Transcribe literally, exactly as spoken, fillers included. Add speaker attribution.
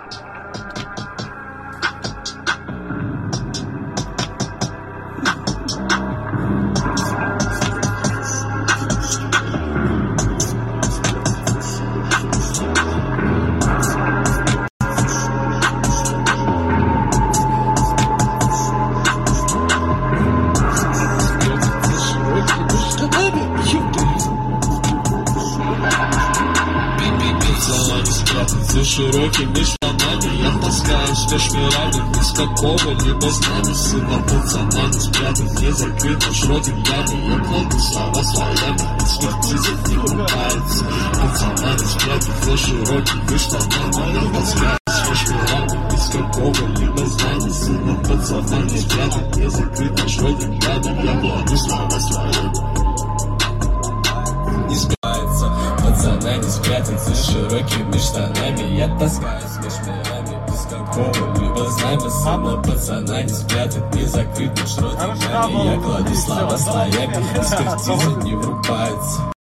Speaker 1: За широкими штанами я таскаюсь меж мирами без какого-либо знания. Сына пацана не спрятать, не закрыть наш рот ями. Я кладу слова слоями, экспертиза не врубается. Пацана не спрятать, за широкими штанами я таскаюсь меж мирами без какого-либо знания. Сына пацана не спрятать, не закрыть наш рот ями. Я кладу слова слоями. Не сбивается, пацана не спрятать за широкими штанами. Я таскаюсь меж мирами без какого-либо знамя. Сына пацана не спрятать, не закрыть наш рот ями. Я кладу слова слоями, экспертиза не врубается.